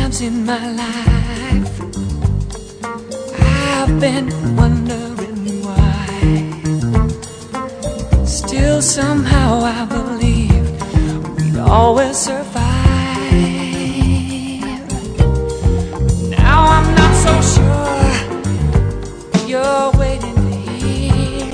times in my life I've been wondering why. Still somehow I believe we'd always survive.